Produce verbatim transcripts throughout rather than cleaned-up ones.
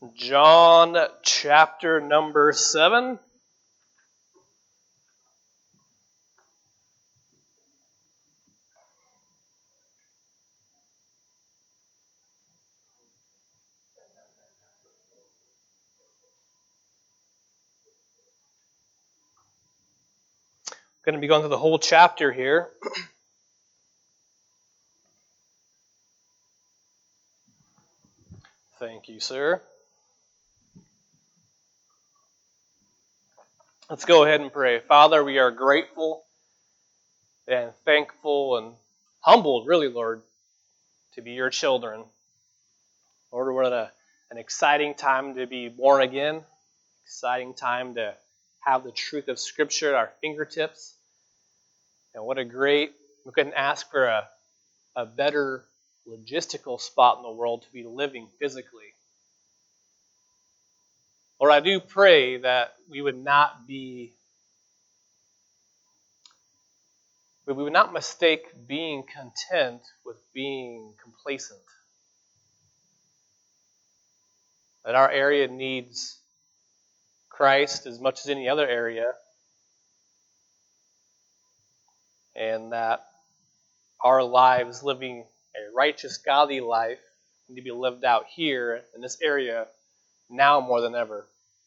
John chapter number seven. I'm going to be going through the whole chapter here. Thank you, sir. Let's go ahead and pray. Father, we are grateful and thankful and humbled, really, Lord, to be your children. Lord, what a, an exciting time to be born again, exciting time to have the truth of Scripture at our fingertips. And what a great, we couldn't ask for a, a better logistical spot in the world to be living physically. Lord, I do pray that we would not be, we would not mistake being content with being complacent. That our area needs Christ as much as any other area, and that our lives living a righteous, godly life need to be lived out here in this area now more than ever.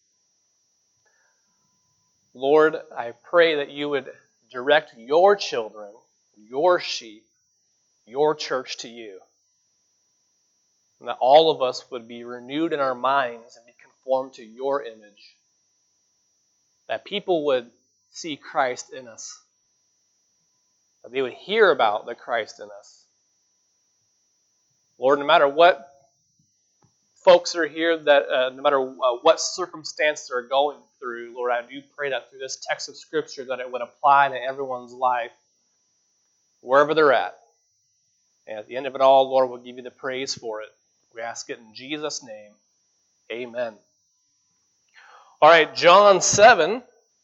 Lord, I pray that you would direct your children, your sheep, your church to you. And that all of us would be renewed in our minds and be conformed to your image. That people would see Christ in us. That they would hear about the Christ in us. Lord, no matter what folks are here, that uh, no matter uh, what circumstance they're going through, Lord, I do pray that through this text of Scripture that it would apply to everyone's life, wherever they're at. And at the end of it all, Lord, we'll give you the praise for it. We ask it in Jesus' name. Amen. All right, John seven,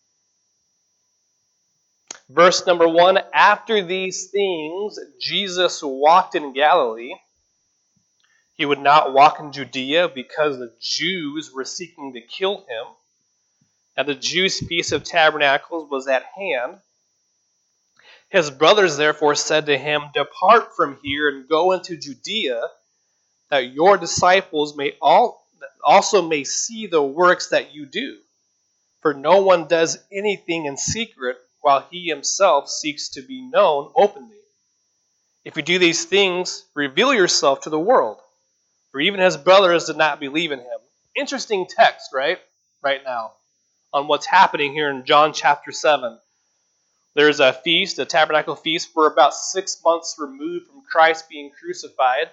verse number one. After these things, Jesus walked in Galilee. He would not walk in Judea because the Jews were seeking to kill him. Now the Jews' Feast of Tabernacles was at hand. His brothers therefore said to him, "Depart from here and go into Judea, that your disciples may all also may see the works that you do. For no one does anything in secret, while he himself seeks to be known openly. If you do these things, reveal yourself to the world." For even his brothers did not believe in him. Interesting text, right? Right now, on what's happening here in John chapter seven. There's a feast, a tabernacle feast. We're about six months removed from Christ being crucified.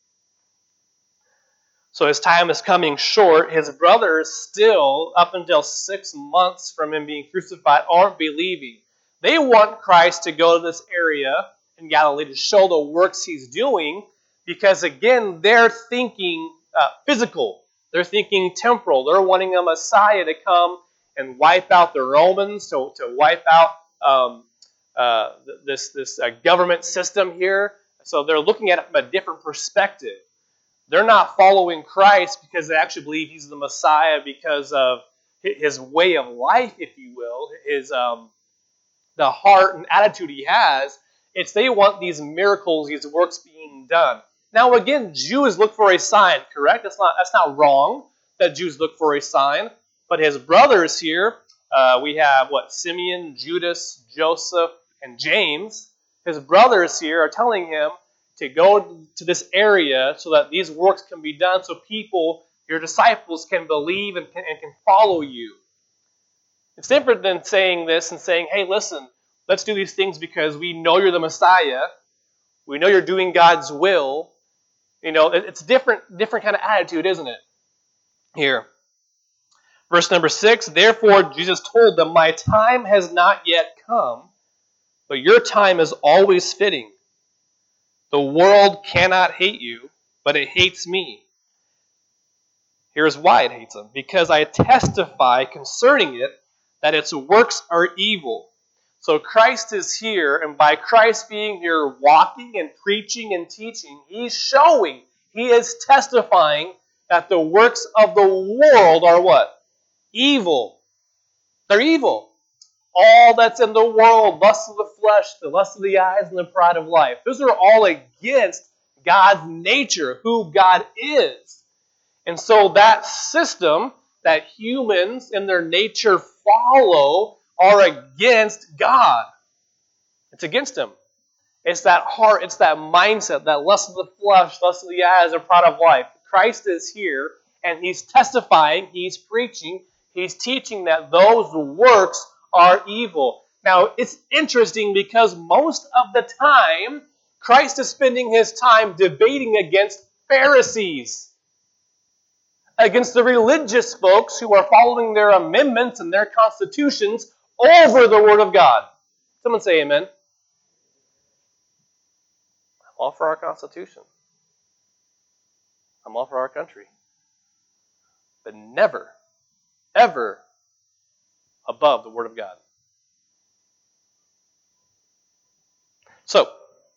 So his time is coming short. His brothers still, up until six months from him being crucified, aren't believing. They want Christ to go to this area in Galilee to show the works he's doing. Because again, they're thinking uh, physical. They're thinking temporal. They're wanting a Messiah to come and wipe out the Romans, to, to wipe out um, uh, this, this uh, government system here. So they're looking at it from a different perspective. They're not following Christ because they actually believe he's the Messiah because of his way of life, if you will, his um, the heart and attitude he has. It's they want these miracles, these works being done. Now again, Jews look for a sign, correct? That's not that's not wrong that Jews look for a sign. But his brothers here, uh, we have what Simeon, Judas, Joseph, and James. His brothers here are telling him to go to this area so that these works can be done, so people, your disciples, can believe and can, and can follow you. It's different than saying this and saying, "Hey, listen, let's do these things because we know you're the Messiah. We know you're doing God's will." You know, it's a different, different kind of attitude, isn't it? Here. Verse number six, "Therefore Jesus told them, my time has not yet come, but your time is always fitting. The world cannot hate you, but it hates me. Here's why it hates him. Because I testify concerning it that its works are evil." So Christ is here, and by Christ being here, walking and preaching and teaching, he's showing, he is testifying that the works of the world are what? Evil. They're evil. All that's in the world, lust of the flesh, the lust of the eyes, and the pride of life. Those are all against God's nature, who God is. And so that system that humans in their nature follow are against God. It's against Him. It's that heart, it's that mindset, that lust of the flesh, lust of the eyes, and pride of life. Christ is here, and He's testifying, He's preaching, He's teaching that those works are evil. Now, it's interesting because most of the time, Christ is spending His time debating against Pharisees, against the religious folks who are following their amendments and their constitutions over the Word of God. Someone say amen. I'm all for our Constitution. I'm all for our country. But never, ever above the Word of God. So,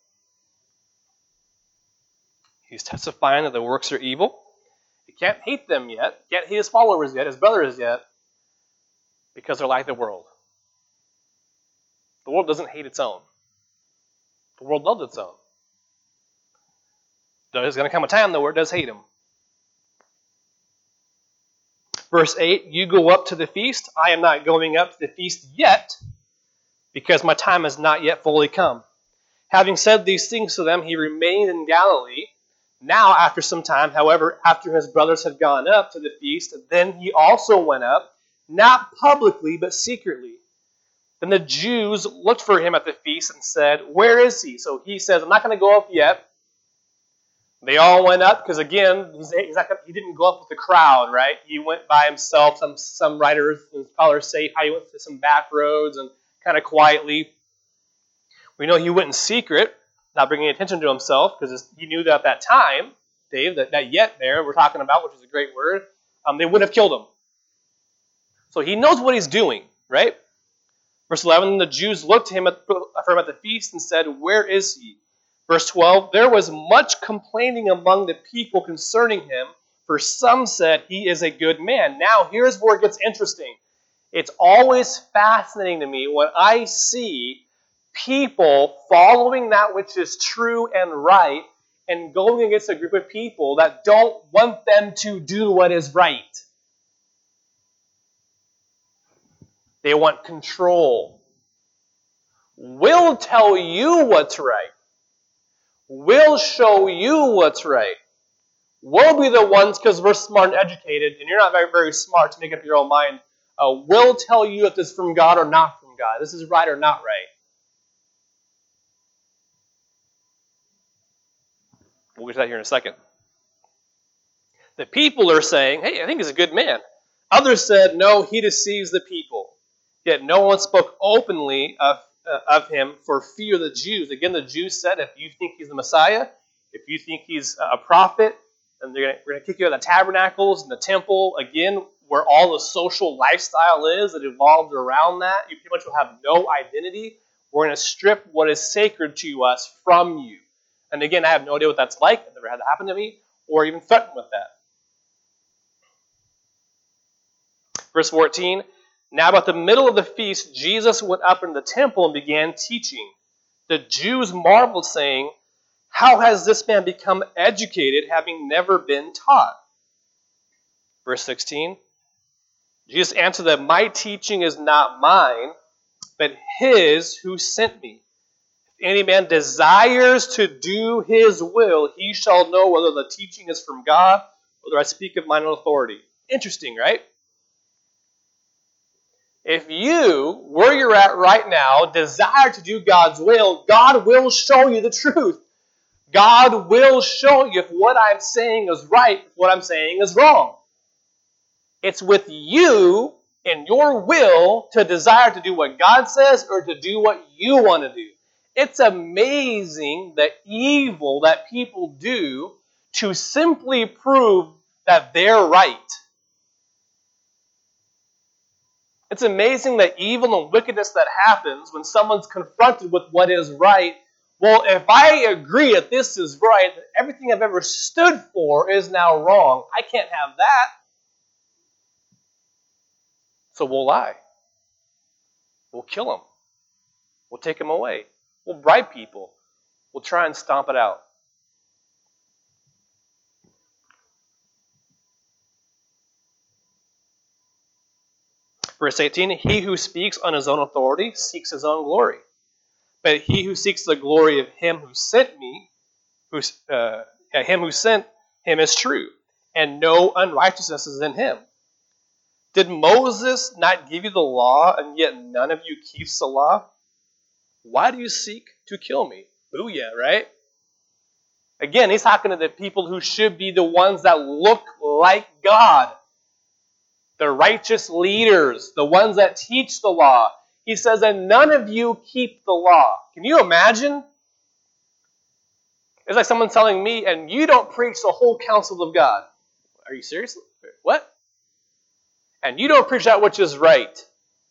He's testifying that the works are evil. You can't hate them yet. You can't hate His followers yet, His brothers yet, because they're like the world. The world doesn't hate its own. The world loves its own. There's going to come a time, though, where it does hate Him. Verse eight, you go up to the feast. I am not going up to the feast yet, because my time has not yet fully come. Having said these things to them, He remained in Galilee. Now, after some time, however, after His brothers had gone up to the feast, then He also went up, not publicly, but secretly. Then the Jews looked for Him at the feast and said, where is He? So He says, I'm not going to go up yet. They all went up, because again, he's, he's not gonna, he didn't go up with the crowd, right? He went by himself. Some, some writers and scholars say how He went to some back roads and kind of quietly. We know He went in secret, not bringing attention to Himself, because He knew that at that time, Dave, that, that yet there we're talking about, which is a great word, um, they would have killed Him. So He knows what He's doing, right? Verse eleven, the Jews looked to him at, for him at the feast and said, where is He? Verse twelve, there was much complaining among the people concerning Him, for some said He is a good man. Now, here's where it gets interesting. It's always fascinating to me when I see people following that which is true and right and going against a group of people that don't want them to do what is right. They want control. We'll tell you what's right. We'll show you what's right. We'll be the ones, because we're smart and educated, and you're not very, very smart to make up your own mind. Uh, we'll tell you if this is from God or not from God. This is right or not right. We'll get to that here in a second. The people are saying, hey, I think he's a good man. Others said, no, he deceives the people. Yet no one spoke openly of, uh, of him for fear of the Jews. Again, the Jews said, if you think he's the Messiah, if you think he's a prophet, then they're gonna, we're going to kick you out of the tabernacles and the temple, again, where all the social lifestyle is that evolved around that. You pretty much will have no identity. We're going to strip what is sacred to us from you. And again, I have no idea what that's like. I've never had that happen to me, or even threatened with that. Verse fourteen, now about the middle of the feast, Jesus went up in the temple and began teaching. The Jews marveled, saying, how has this man become educated, having never been taught? Verse sixteen, Jesus answered that my teaching is not mine, but His who sent me. If any man desires to do His will, he shall know whether the teaching is from God, whether I speak of mine own authority. Interesting, right? If you, where you're at right now, desire to do God's will, God will show you the truth. God will show you if what I'm saying is right, if what I'm saying is wrong. It's with you and your will to desire to do what God says or to do what you want to do. It's amazing the evil that people do to simply prove that they're right. It's amazing the evil and wickedness that happens when someone's confronted with what is right Well, if I agree that this is right, that everything I've ever stood for is now wrong, I can't have that. So we'll lie. We'll kill them. We'll take them away. We'll bribe people. We'll try and stomp it out. Verse eighteen, he who speaks on his own authority seeks his own glory. But he who seeks the glory of him who sent me, who, uh, him who sent him is true, and no unrighteousness is in him. Did Moses not give you the law, and yet none of you keeps the law? Why do you seek to kill me? Booyah, right? Again, he's talking to the people who should be the ones that look like God. The righteous leaders, the ones that teach the law. He says, and none of you keep the law. Can you imagine? It's like someone telling me, and you don't preach the whole counsel of God. Are you serious? What? And you don't preach that which is right.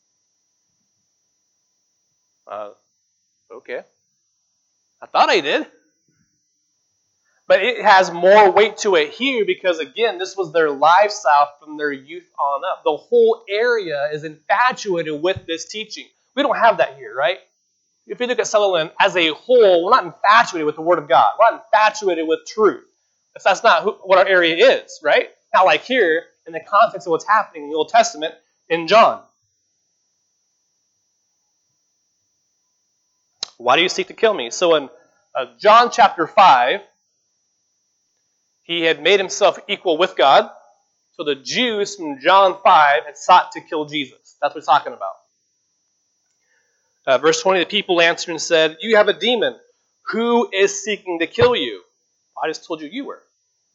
Uh, okay. I thought I did. But it has more weight to it here because, again, this was their lifestyle from their youth on up. The whole area is infatuated with this teaching. We don't have that here, right? If you look at Sutherland as a whole, we're not infatuated with the Word of God. We're not infatuated with truth. That's not who, what our area is, right? Not like here in the context of what's happening in the Old Testament in John. Why do you seek to kill me? So in uh, John chapter five, he had made himself equal with God. So the Jews from John five had sought to kill Jesus. That's what he's talking about. Uh, verse twenty, the people answered and said, you have a demon. Who is seeking to kill you? I just told you you were.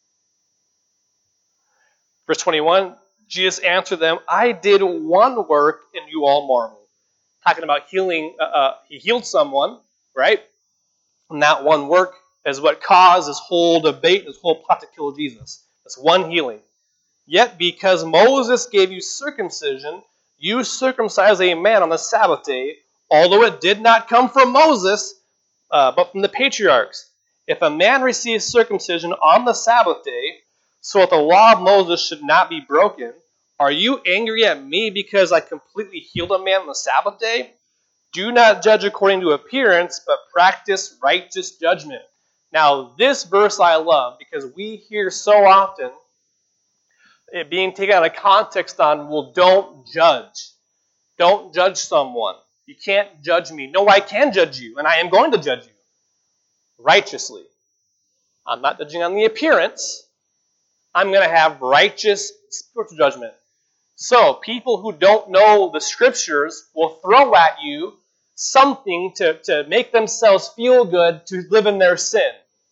Verse twenty-one, Jesus answered them, I did one work and you all marvel. Talking about healing, uh, uh, he healed someone, right? And that one work is what caused this whole debate, this whole plot to kill Jesus. That's one healing. Yet because Moses gave you circumcision, you circumcise a man on the Sabbath day, although it did not come from Moses, uh, but from the patriarchs. If a man receives circumcision on the Sabbath day, so that the law of Moses should not be broken, are you angry at me because I completely healed a man on the Sabbath day? Do not judge according to appearance, but practice righteous judgment. Now, this verse I love because we hear so often it being taken out of context on, well, don't judge. Don't judge someone. You can't judge me. No, I can judge you, and I am going to judge you righteously. I'm not judging on the appearance. I'm going to have righteous spiritual judgment. So, people who don't know the Scriptures will throw at you something to, to make themselves feel good to live in their sin.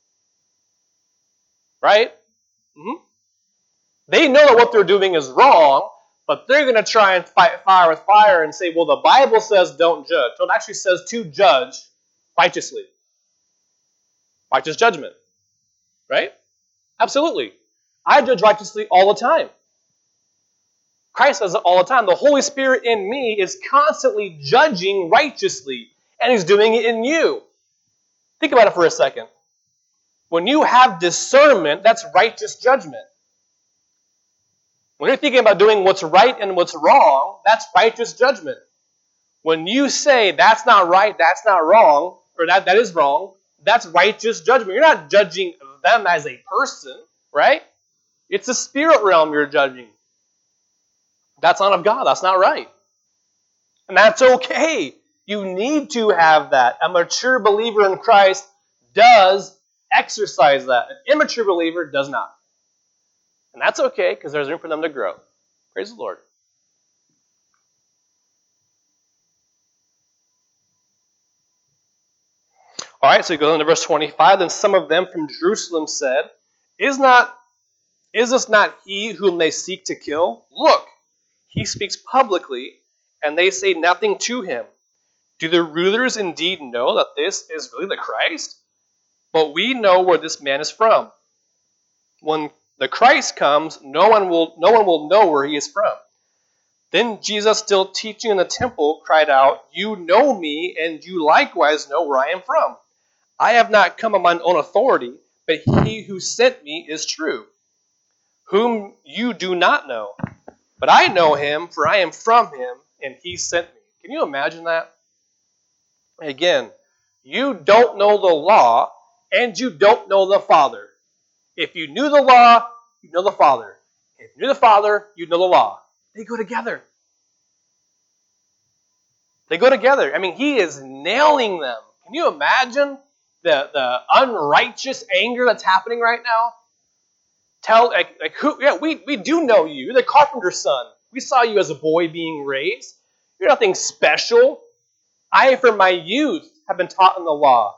Right? Mm-hmm. They know that what they're doing is wrong, but they're going to try and fight fire with fire and say, well, the Bible says don't judge. So it actually says to judge righteously. Righteous judgment. Right? Absolutely. I judge righteously all the time. Christ does it all the time. The Holy Spirit in me is constantly judging righteously, and He's doing it in you. Think about it for a second. When you have discernment, that's righteous judgment. When you're thinking about doing what's right and what's wrong, that's righteous judgment. When you say that's not right, that's not wrong, or that, that is wrong, that's righteous judgment. You're not judging them as a person, right? It's the spirit realm you're judging. That's not of God. That's not right. And that's okay. You need to have that. A mature believer in Christ does exercise that. An immature believer does not. And that's okay because there's room for them to grow. Praise the Lord. All right, so we go into verse twenty-five. Then some of them from Jerusalem said, Is not, is this not he whom they seek to kill? Look, he speaks publicly, and they say nothing to him. Do the rulers indeed know that this is really the Christ? But we know where this man is from. When the Christ comes, no one will, no one will know where he is from. Then Jesus, still teaching in the temple, cried out, You know me, and you likewise know where I am from. I have not come on my own authority, but he who sent me is true, whom you do not know. But I know him, for I am from him, and he sent me. Can you imagine that? Again, you don't know the law, and you don't know the Father. If you knew the law, you know the Father. If you knew the Father, you know the law. They go together. They go together. I mean, he is nailing them. Can you imagine the, the unrighteous anger that's happening right now? Tell, like, like who? Yeah, we, we do know you. You're the carpenter's son. We saw you as a boy being raised. You're nothing special. I, from my youth, have been taught in the law.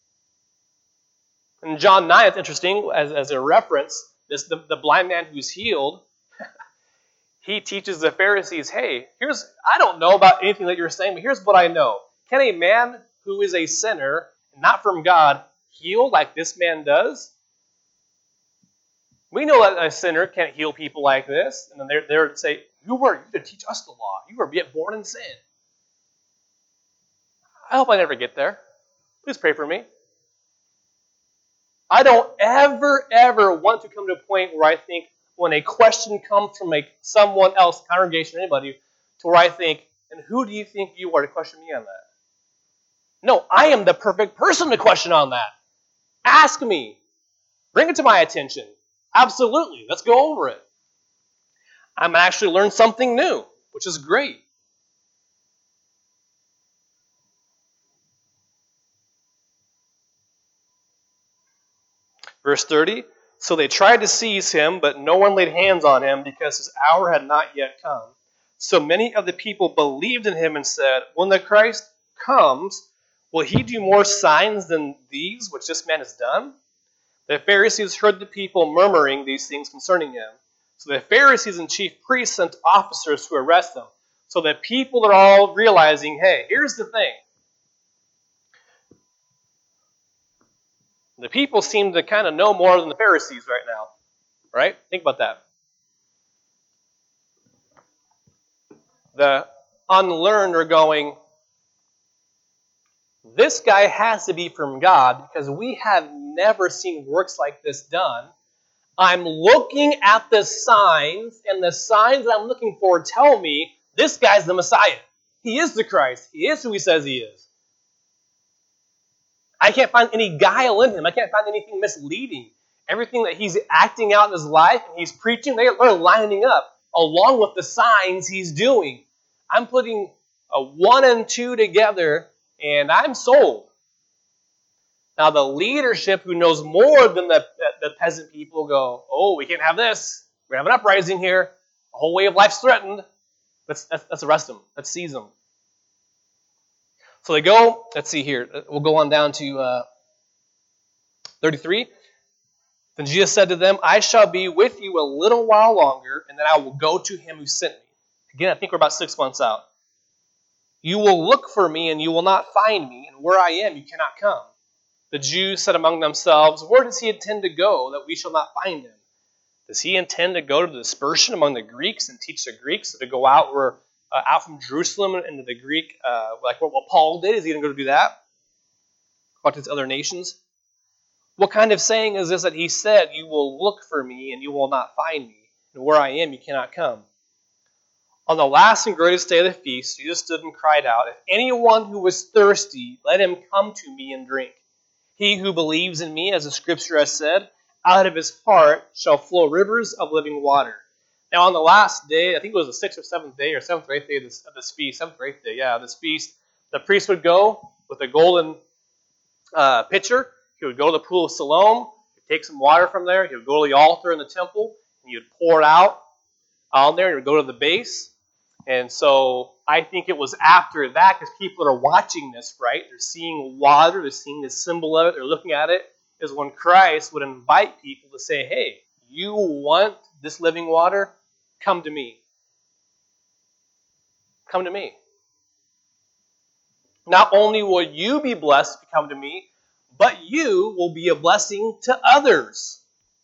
In John nine, it's interesting, as, as a reference, this the, the blind man who's healed, he teaches the Pharisees, hey, here's I don't know about anything that you're saying, but here's what I know. Can a man who is a sinner, not from God, heal like this man does? We know that a sinner can't heal people like this. And then they're there to say, you were you to teach us the law. You were yet born in sin. I hope I never get there. Please pray for me. I don't ever, ever want to come to a point where I think when a question comes from a someone else, congregation, anybody, to where I think, and who do you think you are to question me on that? No, I am the perfect person to question on that. Ask me. Bring it to my attention. Absolutely. Let's go over it. I'm actually learn something new, which is great. Verse thirty, so they tried to seize him, but no one laid hands on him because his hour had not yet come. So many of the people believed in him and said, when the Christ comes, will he do more signs than these which this man has done? The Pharisees heard the people murmuring these things concerning him. So the Pharisees and chief priests sent officers to arrest him. So the people are all realizing, hey, here's the thing. The people seem to kind of know more than the Pharisees right now. Right? Think about that. The unlearned are going, this guy has to be from God because we have never seen works like this done. I'm looking at the signs, and the signs that I'm looking for tell me this guy's the Messiah. He is the Christ. He is who he says he is. I can't find any guile in him. I can't find anything misleading. Everything that he's acting out in his life and he's preaching, they're lining up along with the signs he's doing. I'm putting a one and two together, and I'm sold. Now, the leadership who knows more than the, the peasant people go, oh, we can't have this. We're going to have an uprising here. The whole way of life's threatened. Let's, let's, let's arrest them. Let's seize them. So they go, let's see here. We'll go on down to uh, thirty-three. Then Jesus said to them, I shall be with you a little while longer, and then I will go to him who sent me. Again, I think we're about six months out. You will look for me, and you will not find me, and where I am, you cannot come. The Jews said among themselves, where does he intend to go, that we shall not find him? Does he intend to go to the dispersion among the Greeks and teach the Greeks, to go out where uh, out from Jerusalem into the Greek, uh, like what, what Paul did? Is he going to go to do that? Go out to these other nations? What kind of saying is this that he said, you will look for me and you will not find me, and where I am you cannot come? On the last and greatest day of the feast, Jesus stood and cried out, if anyone who is thirsty, let him come to me and drink. He who believes in me, as the scripture has said, out of his heart shall flow rivers of living water. Now on the last day, I think it was the sixth or seventh day, or seventh or eighth day of this, of this feast, seventh or eighth day, yeah, of this feast, the priest would go with a golden uh, pitcher. He would go to the pool of Siloam, he'd take some water from there, he would go to the altar in the temple, and he would pour it out on there, and he would go to the base. And so I think it was after that, because people are watching this, right? They're seeing water, they're seeing the symbol of it, they're looking at it, is when Christ would invite people to say, hey, you want this living water? Come to me. Come to me. Not only will you be blessed if you come to me, but you will be a blessing to others.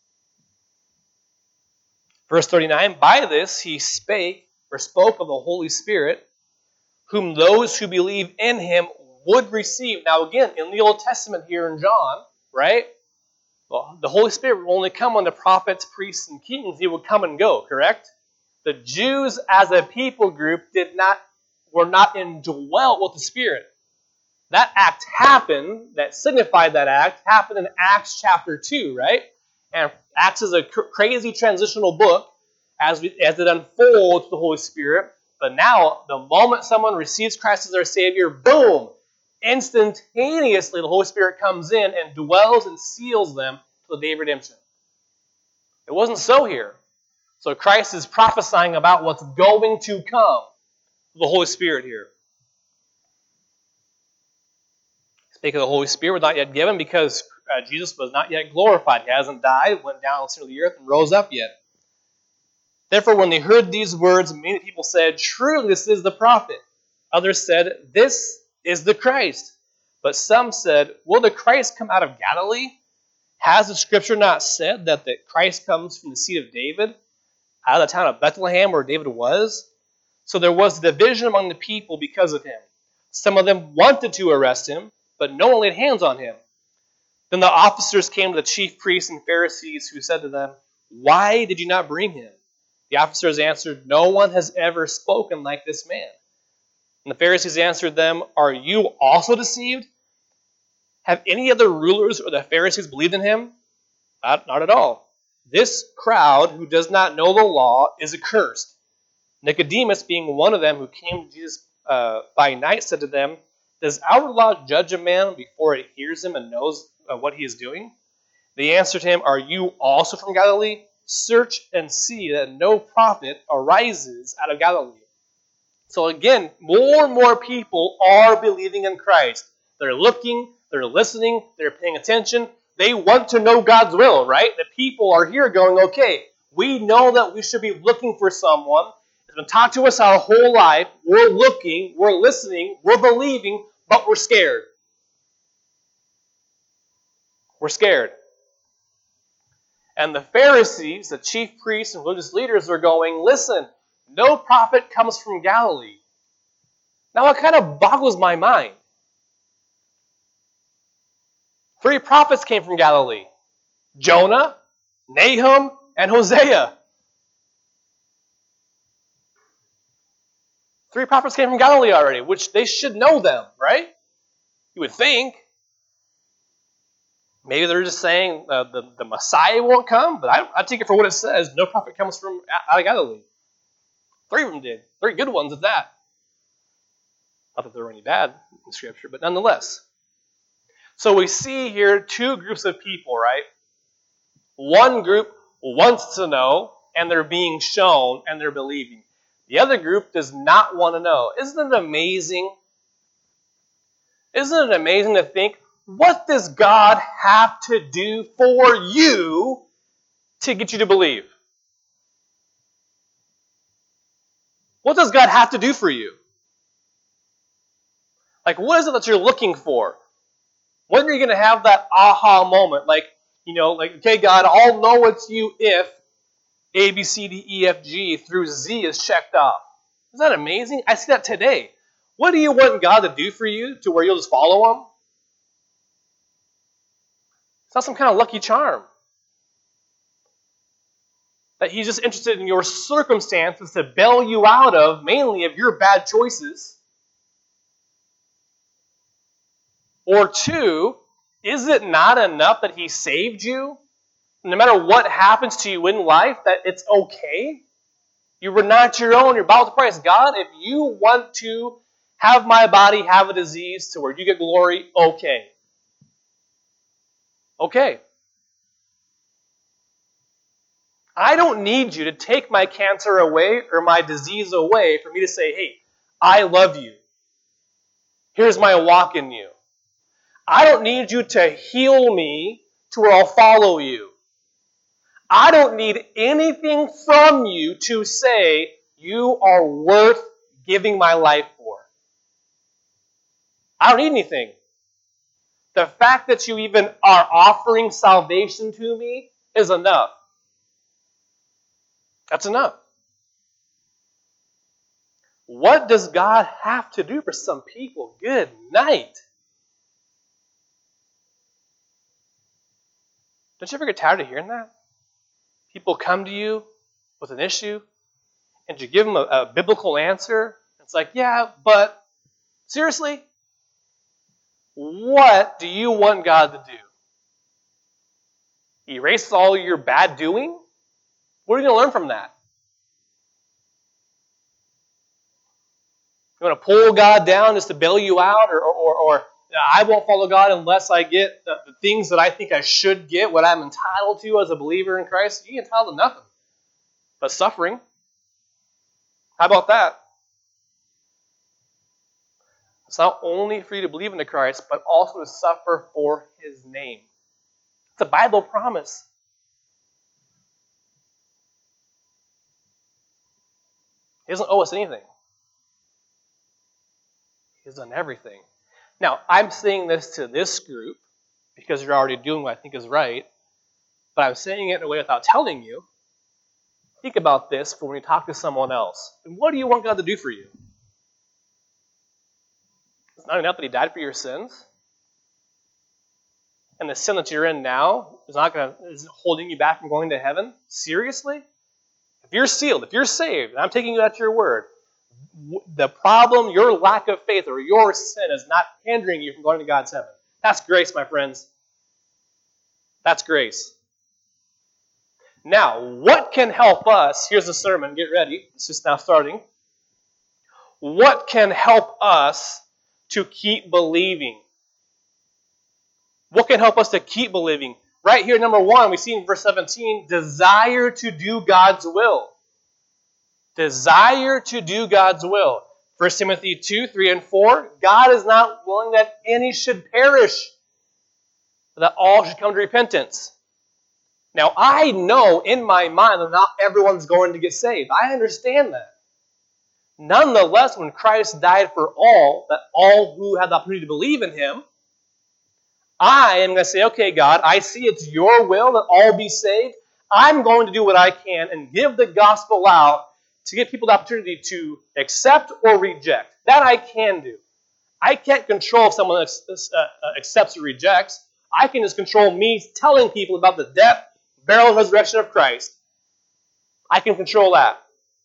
Verse thirty-nine, by this he spake or spoke of the Holy Spirit, whom those who believe in him would receive. Now again, in the Old Testament here in John, right? Well, the Holy Spirit will only come on the prophets, priests, and kings. He would come and go, correct? The Jews as a people group did not, were not indwelt with the Spirit. That act happened, that signified that act, happened in Acts chapter two, right? And Acts is a cr- crazy transitional book as, we, as it unfolds the Holy Spirit. But now, the moment someone receives Christ as their Savior, boom! Instantaneously, the Holy Spirit comes in and dwells and seals them to the day of redemption. It wasn't so here. So Christ is prophesying about what's going to come. The Holy Spirit here. Speaking of the Holy Spirit, was not yet given because uh, Jesus was not yet glorified. He hasn't died, went down to the earth, and rose up yet. Therefore, when they heard these words, many people said, "Truly, this is the prophet." Others said, "This is the Christ." But some said, "Will the Christ come out of Galilee? Has the Scripture not said that the Christ comes from the seed of David, out of the town of Bethlehem where David was?" So there was division among the people because of him. Some of them wanted to arrest him, but no one laid hands on him. Then the officers came to the chief priests and Pharisees, who said to them, "Why did you not bring him?" The officers answered, "No one has ever spoken like this man." And the Pharisees answered them, "Are you also deceived? Have any of the rulers or the Pharisees believed in him?" Not, not at all. This crowd who does not know the law is accursed. Nicodemus, being one of them who came to Jesus uh, by night, said to them, "Does our law judge a man before it hears him and knows uh, what he is doing?" They answered him, "Are you also from Galilee? Search and see that no prophet arises out of Galilee." So again, more and more people are believing in Christ. They're looking, they're listening, they're paying attention. They want to know God's will, right? The people are here going, okay, we know that we should be looking for someone. It's been taught to us our whole life. We're looking, we're listening, we're believing, but we're scared. We're scared. And the Pharisees, the chief priests and religious leaders are going, listen, no prophet comes from Galilee. Now it kind of boggles my mind. Three prophets came from Galilee. Jonah, Nahum, and Hosea. Three prophets came from Galilee already, which they should know them, right? You would think. Maybe they're just saying uh, the, the Messiah won't come, but I, I take it for what it says. No prophet comes from out of Galilee. Three of them did. Three good ones at that. Not that there were any bad in Scripture, but nonetheless. So we see here two groups of people, right? One group wants to know, and they're being shown, and they're believing. The other group does not want to know. Isn't it amazing? Isn't it amazing to think, what does God have to do for you to get you to believe? What does God have to do for you? Like, what is it that you're looking for? When are you going to have that aha moment? Like, you know, like, okay, God, I'll know it's you if A, B, C, D, E, F, G through Z is checked off. Isn't that amazing? I see that today. What do you want God to do for you to where you'll just follow Him? It's not some kind of lucky charm. That He's just interested in your circumstances to bail you out of, mainly of your bad choices. Or two, is it not enough that He saved you? No matter what happens to you in life, that it's okay? You were not your own. You're bought with a price. God, if you want to have my body have a disease to where you get glory, okay. Okay. I don't need you to take my cancer away or my disease away for me to say, hey, I love you. Here's my walk in you. I don't need you to heal me to where I'll follow you. I don't need anything from you to say you are worth giving my life for. I don't need anything. The fact that you even are offering salvation to me is enough. That's enough. What does God have to do for some people? Good night. Don't you ever get tired of hearing that? People come to you with an issue, and you give them a, a biblical answer. It's like, yeah, but seriously? What do you want God to do? Erase all your bad doing? What are you going to learn from that? You want to pull God down just to bail you out? Or, or, or I won't follow God unless I get the, the things that I think I should get, what I'm entitled to as a believer in Christ? You ain't entitled to nothing but suffering. How about that? It's not only for you to believe in the Christ, but also to suffer for His name. It's a Bible promise. He doesn't owe us anything. He's done everything. Now, I'm saying this to this group because you're already doing what I think is right, but I'm saying it in a way without telling you. Think about this for when you talk to someone else. And what do you want God to do for you? It's not enough that He died for your sins. And the sin that you're in now is not going to is holding you back from going to heaven? Seriously? If you're sealed, if you're saved, and I'm taking you at your word, the problem, your lack of faith or your sin is not hindering you from going to God's heaven. That's grace, my friends. That's grace. Now, what can help us? Here's the sermon. Get ready. It's just now starting. What can help us to keep believing? What can help us to keep believing? Right here, number one, we see in verse seventeen, desire to do God's will. Desire to do God's will. First Timothy two, three, and four, God is not willing that any should perish, but that all should come to repentance. Now, I know in my mind that not everyone's going to get saved. I understand that. Nonetheless, when Christ died for all, that all who have the opportunity to believe in Him, I am going to say, okay, God, I see it's your will that all be saved. I'm going to do what I can and give the gospel out to give people the opportunity to accept or reject. That I can do. I can't control if someone accepts or rejects. I can just control me telling people about the death, burial, and resurrection of Christ. I can control that.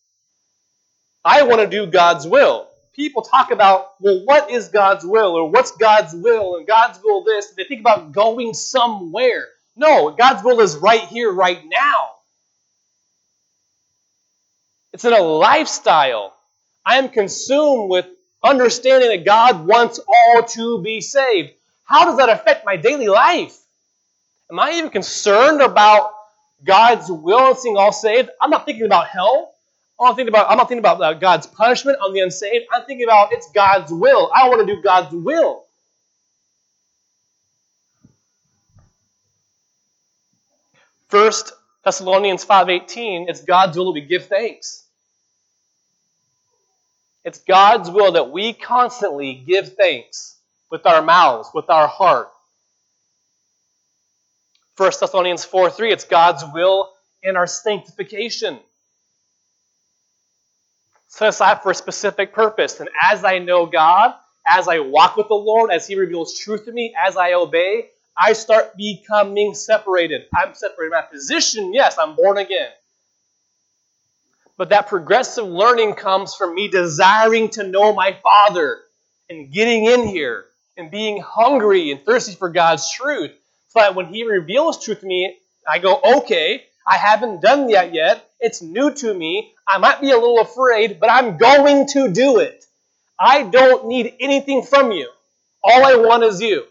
I want to do God's will. People talk about, well, what is God's will? Or what's God's will? And God's will this. They think about going somewhere. No, God's will is right here, right now. It's in a lifestyle. I am consumed with understanding that God wants all to be saved. How does that affect my daily life? Am I even concerned about God's will and seeing all saved? I'm not thinking about hell. I'm not thinking about, I'm not thinking about uh, God's punishment on the unsaved. I'm thinking about it's God's will. I want to do God's will. First Thessalonians five eighteen, it's God's will that we give thanks. It's God's will that we constantly give thanks with our mouths, with our heart. First Thessalonians four three, it's God's will in our sanctification. Set aside for a specific purpose. And as I know God, as I walk with the Lord, as He reveals truth to me, as I obey, I start becoming separated. I'm separated. My position, yes, I'm born again. But that progressive learning comes from me desiring to know my Father and getting in here and being hungry and thirsty for God's truth. So that when He reveals truth to me, I go, okay, I haven't done that yet. It's new to me. I might be a little afraid, but I'm going to do it. I don't need anything from you. All I want is you.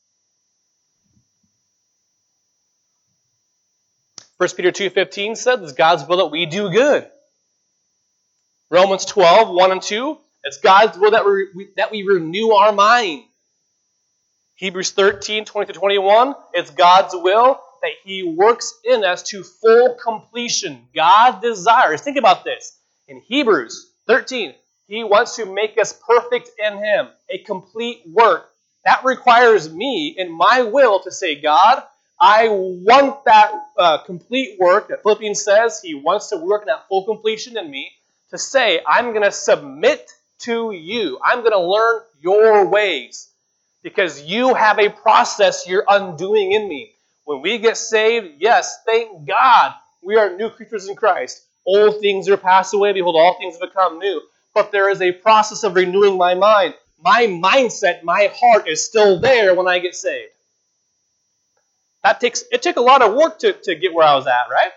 First Peter two fifteen says it's God's will that we do good. Romans twelve, one and two, it's God's will that we, that we renew our mind. Hebrews thirteen, twenty to twenty-one, it's God's will that He works in us to full completion. God desires. Think about this. In Hebrews thirteen, He wants to make us perfect in Him, a complete work. That requires me, in my will, to say, God, I want that uh, complete work that Philippians says He wants to work in that full completion in me. to say, I'm going to submit to you. I'm going to learn your ways because you have a process you're undoing in me. When we get saved, yes, thank God we are new creatures in Christ. Old things are passed away. Behold, all things have become new. But there is a process of renewing my mind. My mindset, my heart is still there when I get saved. That takes it took a lot of work to, to get where I was at, right?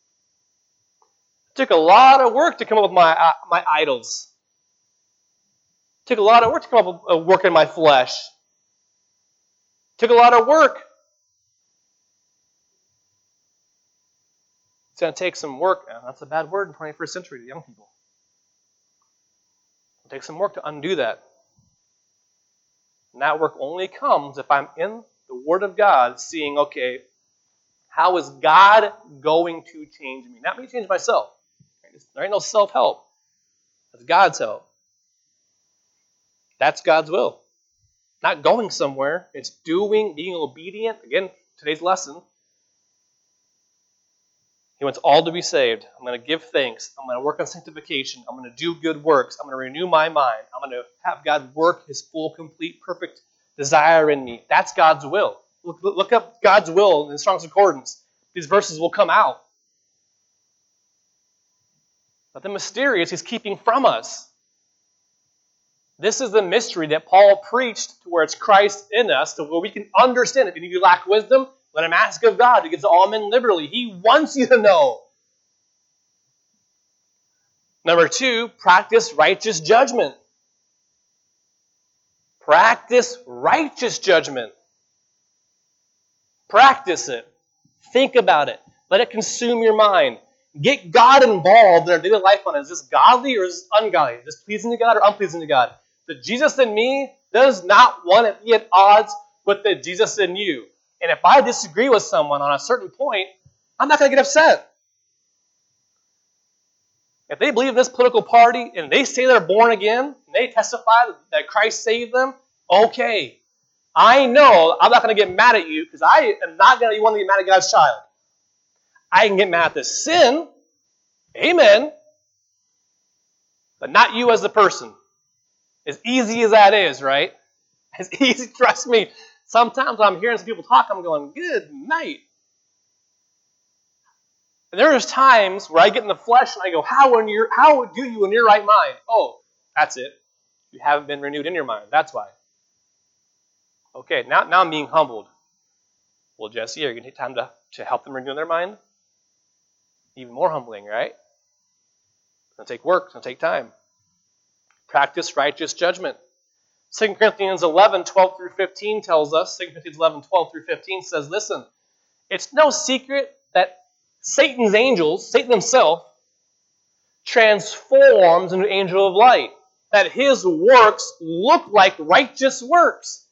It took a lot of work to come up with my uh, my idols. It took a lot of work to come up with uh, work in my flesh. It took a lot of work. It's going to take some work. Uh, that's a bad word in the twenty-first century to young people. It'll take some work to undo that. And that work only comes if I'm in the Word of God seeing, okay, how is God going to change me? Not me change myself. There ain't no self-help. That's God's help. That's God's will. Not going somewhere. It's doing, being obedient. Again, today's lesson. He wants all to be saved. I'm going to give thanks. I'm going to work on sanctification. I'm going to do good works. I'm going to renew my mind. I'm going to have God work His full, complete, perfect desire in me. That's God's will. Look, look up God's will in Strong's Concordance. These verses will come out. But the mysterious He's keeping from us. This is the mystery that Paul preached to where it's Christ in us, to where we can understand it. If you lack wisdom, let him ask of God, who gives to all men liberally. He wants you to know. Number two, practice righteous judgment. Practice righteous judgment. Practice it. Think about it. Let it consume your mind. Get God involved in our daily life on it. Is this godly or is this ungodly? Is this pleasing to God or unpleasing to God? The Jesus in me does not want to be at odds with the Jesus in you. And if I disagree with someone on a certain point, I'm not going to get upset. If they believe in this political party and they say they're born again, and they testify that Christ saved them, okay. I know I'm not going to get mad at you because I am not going to want to get mad at God's child. I can get mad at the sin, amen, but not you as the person. As easy as that is, right? As easy, trust me. Sometimes when I'm hearing some people talk, I'm going, good night. And there's times where I get in the flesh and I go, how, in your, how do you in your right mind? Oh, that's it. You haven't been renewed in your mind. That's why. Okay, now, now I'm being humbled. Well, Jesse, are you going to take time to, to help them renew their mind? Even more humbling, right? It's going to take work. It's going to take time. Practice righteous judgment. Second Corinthians eleven, twelve through fifteen tells us, Second Corinthians eleven, twelve through fifteen says, listen, it's no secret that Satan's angels, Satan himself, transforms into an angel of light. That his works look like righteous works.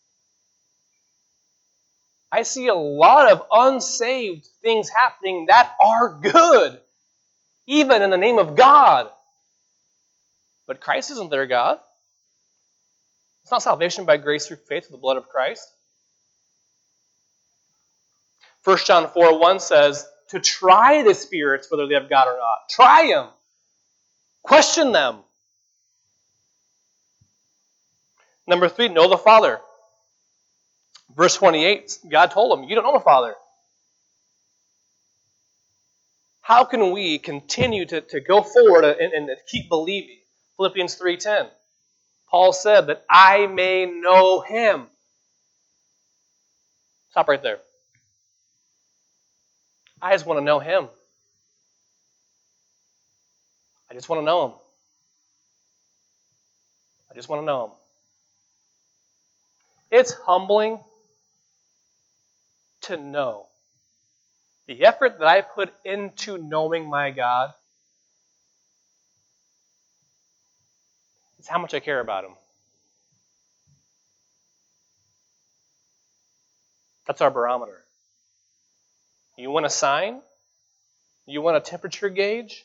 I see a lot of unsaved things happening that are good, even in the name of God. But Christ isn't their God. It's not salvation by grace through faith in the blood of Christ. First John four one says, to try the spirits, whether they have God or not. Try them. Question them. Number three, know the Father. Verse twenty-eight, God told him, you don't know the Father. How can we continue to, to go forward and, and keep believing? Philippians three ten. Paul said that I may know Him. Stop right there. I just want to know Him. I just want to know Him. I just want to know Him. It's humbling to know the effort that I put into knowing my God is how much I care about Him. That's our barometer. You want a sign? You want a temperature gauge?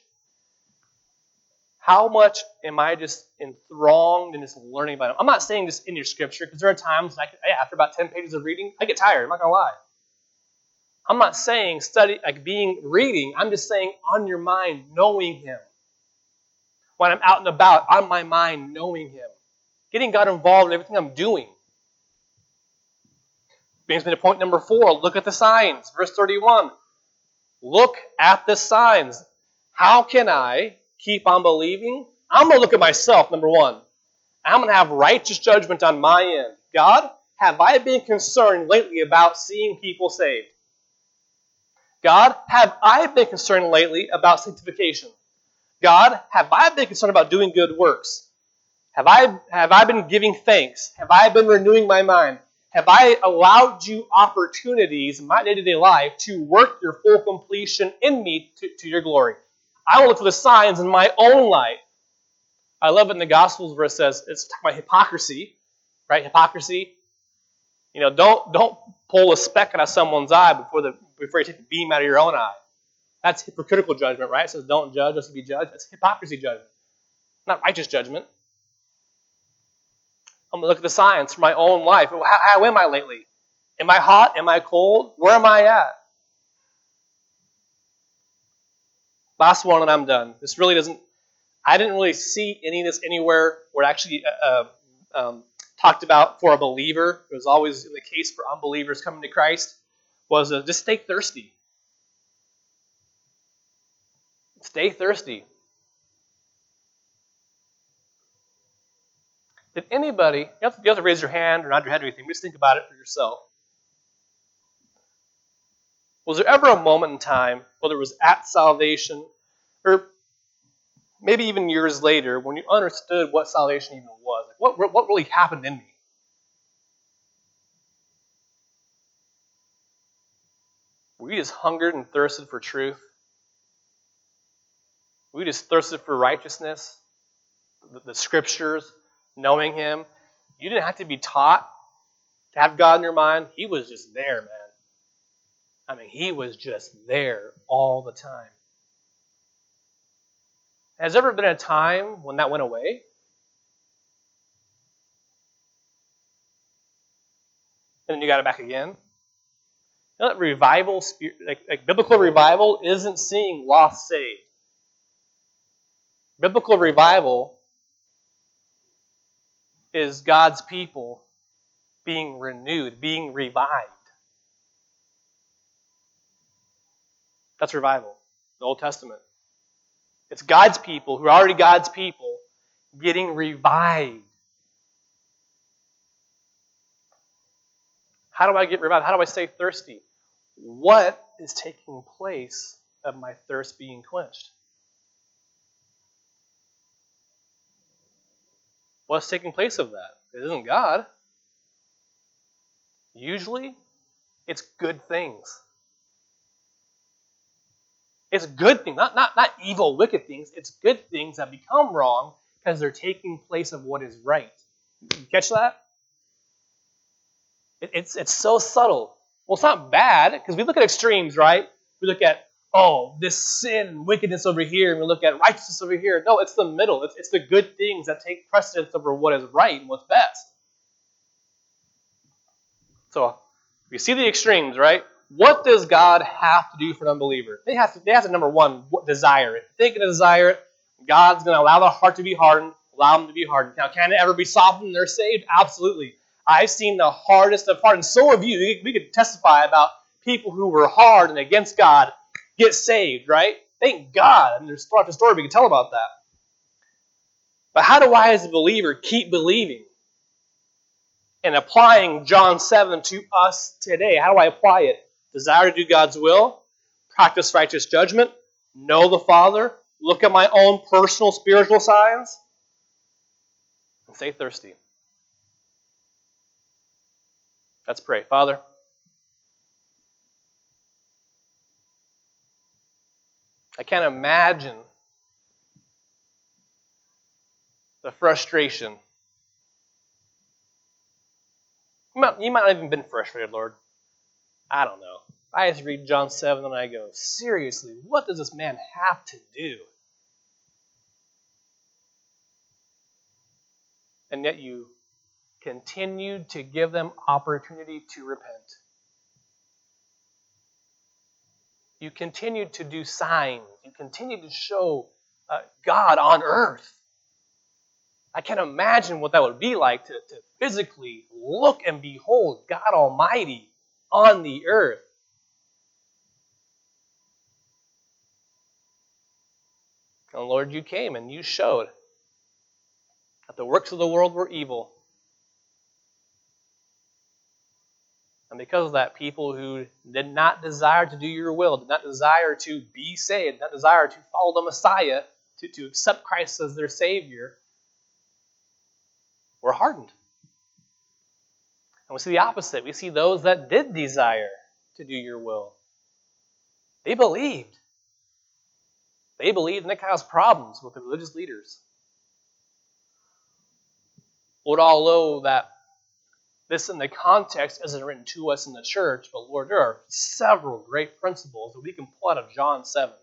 How much am I just enthralled in just learning about Him? I'm not saying just in your scripture, because there are times, I can, after about ten pages of reading, I get tired. I'm not going to lie. I'm not saying study, like being reading. I'm just saying on your mind, knowing Him. when I'm out and about, on my mind, knowing Him. Getting God involved in everything I'm doing. Brings me to point number four. Look at the signs. Verse thirty-one. Look at the signs. How can I keep on believing? I'm going to look at myself, number one. I'm going to have righteous judgment on my end. God, have I been concerned lately about seeing people saved? God, have I been concerned lately about sanctification? God, have I been concerned about doing good works? Have I, have I been giving thanks? Have I been renewing my mind? Have I allowed you opportunities in my day-to-day life to work your full completion in me to, to your glory? I will look for the signs in my own life. I love it in the Gospels where it says, it's talking about hypocrisy, right? Hypocrisy. You know, don't don't pull a speck out of someone's eye before the before you take the beam out of your own eye. That's hypocritical judgment, right? It says don't judge, lest you be judged. That's hypocrisy judgment, not righteous judgment. I'm going to look at the signs for my own life. How, how am I lately? Am I hot? Am I cold? Where am I at? Last one and I'm done. This really doesn't, I didn't really see any of this anywhere where it actually uh, um, talked about for a believer. It was always in the case for unbelievers coming to Christ, was uh, just stay thirsty. Stay thirsty. Did anybody, you have, to, you have to raise your hand or nod your head or anything, just think about it for yourself. Was there ever a moment in time, whether it was at salvation or maybe even years later, when you understood what salvation even was? Like what, what really happened in me? We just hungered and thirsted for truth. We just thirsted for righteousness, the, the scriptures, knowing Him. You didn't have to be taught to have God in your mind. He was just there, man. I mean, He was just there all the time. Has there ever been a time when that went away? And then you got it back again? You know that revival, like, like biblical revival, isn't seeing lost saved. Biblical revival is God's people being renewed, being revived. That's revival, the Old Testament. It's God's people, who are already God's people, getting revived. How do I get revived? How do I stay thirsty? What is taking place of my thirst being quenched? What's taking place of that? It isn't God. Usually, it's good things. It's good things, not, not, not evil, wicked things. It's good things that become wrong because they're taking place of what is right. You catch that? It, it's, it's so subtle. Well, it's not bad because we look at extremes, right? We look at, oh, this sin and wickedness over here, and we look at righteousness over here. No, it's the middle. It's, it's the good things that take precedence over what is right and what's best. So, we see the extremes, right? What does God have to do for an unbeliever? They have to, they have to number one, desire it. If they can desire it, God's going to allow their heart to be hardened, allow them to be hardened. Now, can it ever be softened and they're saved? Absolutely. I've seen the hardest of heart, and so have you. We could testify about people who were hard and against God get saved, right? Thank God. And there's throughout the story we can tell about that. But how do I, as a believer, keep believing? And applying John seven to us today. How do I apply it? Desire to do God's will, practice righteous judgment, know the Father, look at my own personal spiritual signs, and stay thirsty. Let's pray. Father, I can't imagine the frustration. You might, you might not have even been frustrated, Lord. I don't know. I just read John seven and I go, seriously, what does this man have to do? And yet you continued to give them opportunity to repent. You continued to do signs. You continued to show uh, God on earth. I can't imagine what that would be like to, to physically look and behold God Almighty on the earth. And Lord, you came and you showed that the works of the world were evil. And because of that, people who did not desire to do your will, did not desire to be saved, did not desire to follow the Messiah, to, to accept Christ as their Savior, were hardened. And we see the opposite. We see those that did desire to do your will. They believed. They believed, and it caused problems with the religious leaders. Lord, although that this in the context isn't written to us in the church, but Lord, there are several great principles that we can pull out of John seven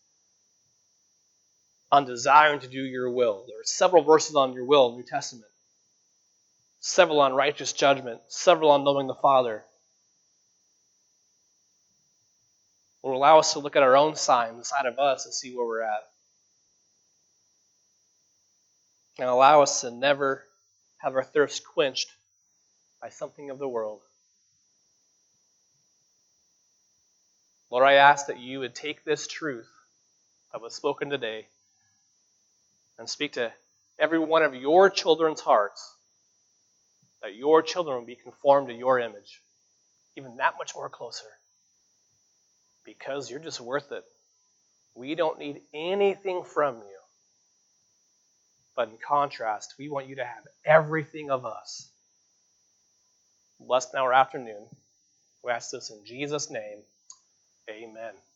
on desiring to do your will. There are several verses on your will in the New Testament. Several on righteous judgment. Several on knowing the Father. Lord, allow us to look at our own sign, the side of us, and see where we're at. And allow us to never have our thirst quenched by something of the world. Lord, I ask that you would take this truth that was spoken today and speak to every one of your children's hearts, that your children will be conformed to your image, even that much more closer, because you're just worth it. We don't need anything from you. But in contrast, we want you to have everything of us. Bless now our afternoon. We ask this in Jesus' name. Amen.